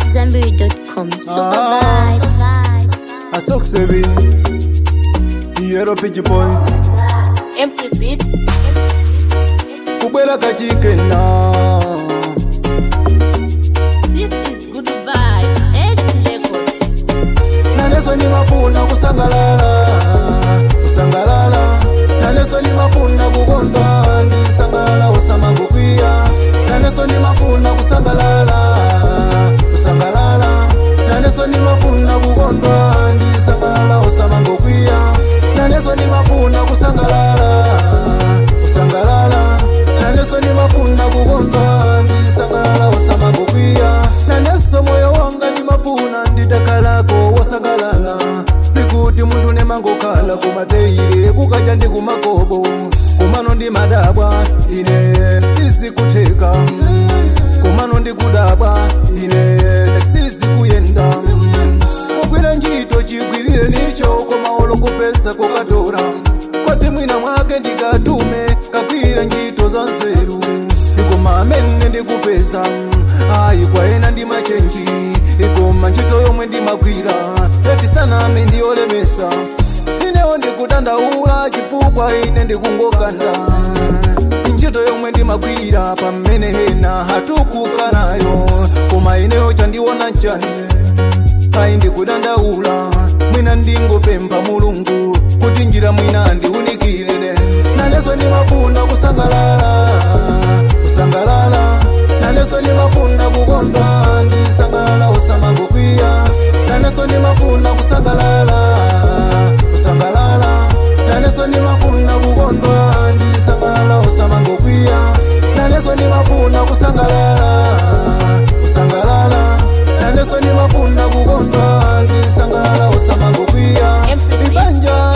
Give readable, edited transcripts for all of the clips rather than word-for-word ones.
AmadZanbury.com. Super vibe. I stuck 7 Yero Pidgey Boy Empty beats. Kubwela kachikena. This is good vibe. Edge record. Naneso ni mafuna kusangalala Naneso ni mafuna kugonda Ndisangalala osama kukwia Naneso ni mafuna kusangalala Naneso ni mafuna kugonda Ndisangalala osama kukwia Naneso ni mafuna kusangalala Naneso ni mafuna kugonda Ndisangalala osama kukwia Naneso moyo wanga ni mafuna Ndidakalako wasangalala Sikuti mundu ne mango kala kumateire kukaja ndi kumakobo kumano ndi madabwa ine sisi kuteka kumano ndi kudabwa ine sisi kuyenda kukwira njito chigwirire nicho komaolo kupesa kokadora kwati mwina mwake ndikatume kakwira njito za nzeru ikoma amene ndikupesa ayi kwaena ndi machenji ikoma njito yomwe ndimakwira eti sana ame ndiolemesa inewo ndikudandaula chifukwa ine ndikungokanda njito yomwe ndimakwira pamene hena hatukukanayo koma inewo chandiona nchani ayi ndikudandaula mwina ndingopempha mulungu kuti njira mwina ndiunikirene naneso ndimafuna kusangalala Naneso ni mafuna kugonda Ndisangalala osama kukwiya Naneso ni mafuna kusangalala Naneso ni mafuna kugonda Ndisangalala osama kukwiya Naneso ni mafuna kusangalala Naneso ni mafuna kugonda Ndisangalala osama kukwiya Ibanja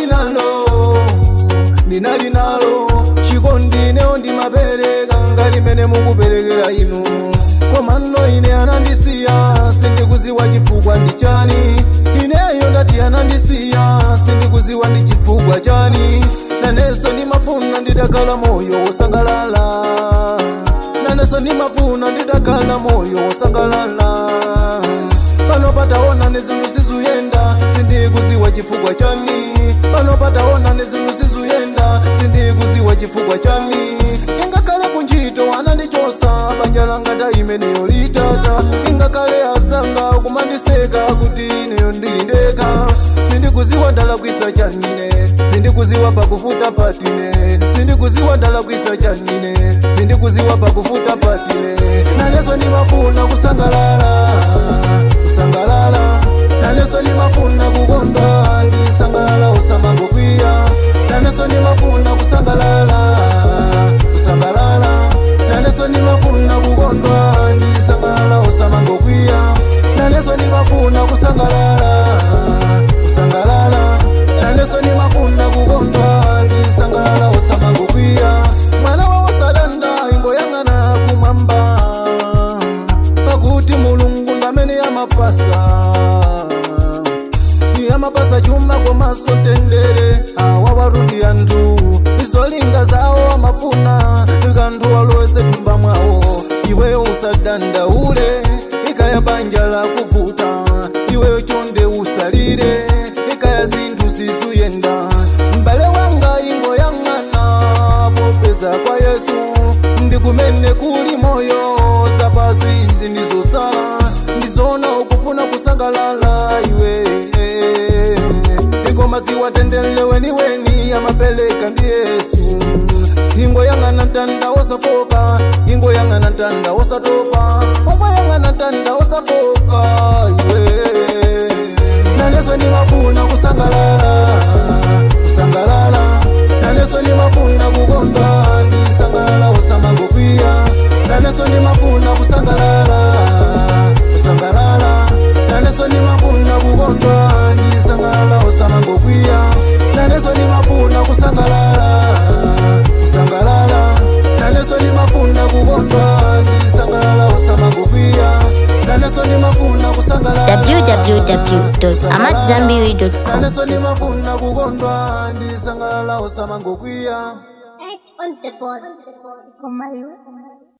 ndinali nalo Chikondi neo ndi mapereka ngalimene mukuperekera inu komano ine anandisiya sindikuziwa chifukwa ndi chani ineyo ndati anandisiya sindikuziwa ndi chifukwa chani naneso ndimafuna ndidakhala moyo wosangalala naneso ndimafuna ndidakhala moyo wosangalala pano pataona nezinthu zizuyenda sindikuziwa chifukwa chani pano pataona nezinthu zizuyenda sindikuziwa chifukwa chani ingakale kunjito anandichosa banja langa ndaimeneyo litata ingakale azanga kumandiseka kuti ineyo ndilindeka sindikuziwa ndalakwisa chanine sindikuziwa pakufuta patine sindikuziwa ndalakwisa chanine sindikuziwa pakufuta patine naneso ndimafuna kusangalala Naneso ni mafuna kugonda Ndisangalala osama kukwiya Naneso ni mafuna kusangalala Naneso ni mafuna kugonda Ndisangalala osama kukwiya Naneso ni mafuna kusangalala Naneso ni mafuna kugonda Ndisangalala osama kukwiya Mwana wa wasadanda ingo yangana kumamba Pakuti mulungu ndamene ya mapasa chuma kwa maso tendere awa warundi andu izolinga zao amafuna ikandu walowese tumba mwawo iweyo usadanda ule ikaya banja la kuvuta iweyo chonde usalire ikaya zinthu zizuyenda mbale wanga ingo yang'ana popeza kwa Yesu ndikumene kuli moyo zapasi izi ndizosala ndizona ukufuna kusangalala iwe madziwa tendelewe ni weni amapeleka ndi Yesu ingo yang'ana ntanda osafoka ingo yang'ana ntanda osatopa omwe yang'ana ntanda osafoka iwe naneso ni mafuna kusangalala naneso ni mafuna kugonda ndisangalala osama kukwiya naneso ni mafuna kusangalala naneso ni mafuna kugonda ndisangalala osama kukwiya naneso ni mafuna kusangalala naneso ni mafuna kugonda ndisangalala osama kukwiya naneso ni mafuna kusangalala www.amadzanbury.com naneso ni mafuna kugonda ndisangalala osama kukwiya on the board.